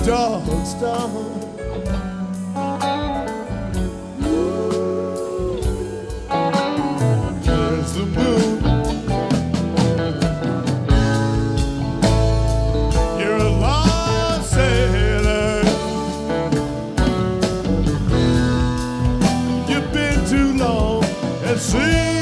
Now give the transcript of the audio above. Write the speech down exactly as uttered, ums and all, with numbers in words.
Dogstone. There's the moon. You're a lost sailor. You've been too long at sea.